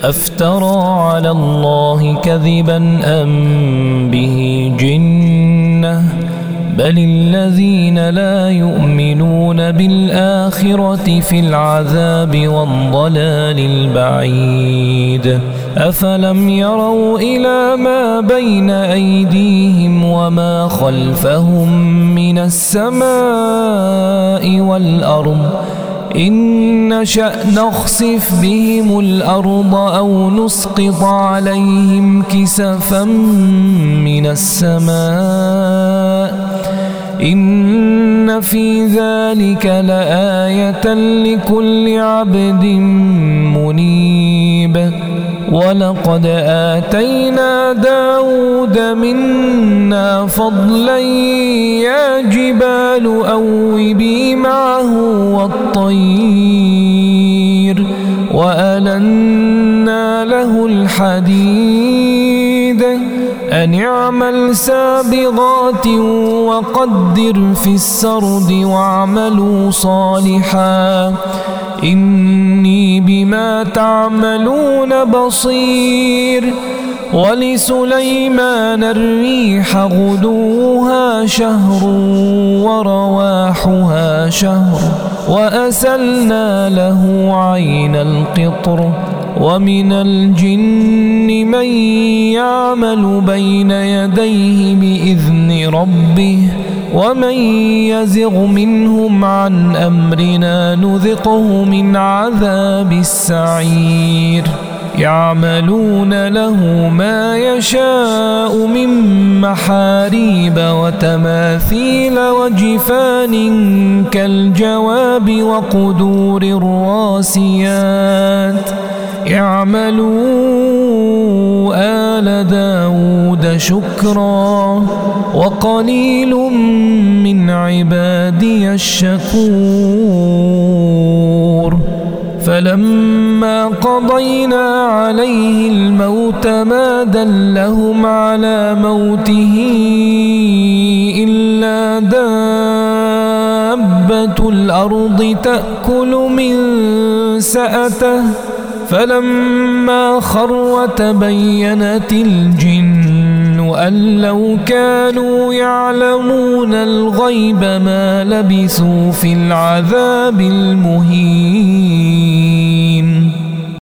أفترى على الله كذبا أم به جنة بل الذين لا يؤمنون بالآخرة في العذاب والضلال البعيد أفلم يروا إلى ما بين أيديهم وما خلفهم من السماء والأرض إن نشأ نخسف بهم الأرض أو نسقط عليهم كسفا من السماء إن في ذلك لآية لكل عبد منيب ولقد آتينا داود منا فضلا يا جبال أوبي معه والطير وألنا له الحديد أن اعمل سابغات وقدر في السرد واعملوا صالحا إني بما تعملون بصير ولسليمان الريح غدوها شهر ورواحها شهر وأسلنا له عين القطر ومن الجن من يعمل بين يديه بإذن ربه ومن يزغ منهم عن أمرنا نذقه من عذاب السعير يعملون له ما يشاء من محاريب وتماثيل وجفان كالجواب وقدور الراسيات اعملوا آل داود شكرا وقليل من عبادي الشكور فلما قضينا عليه الموت ما دلهم على موته إلا دابة الأرض تأكل من سأته فلما خر تبينت الجن أن لو كانوا يعلمون الغيب ما لبثوا في العذاب المهين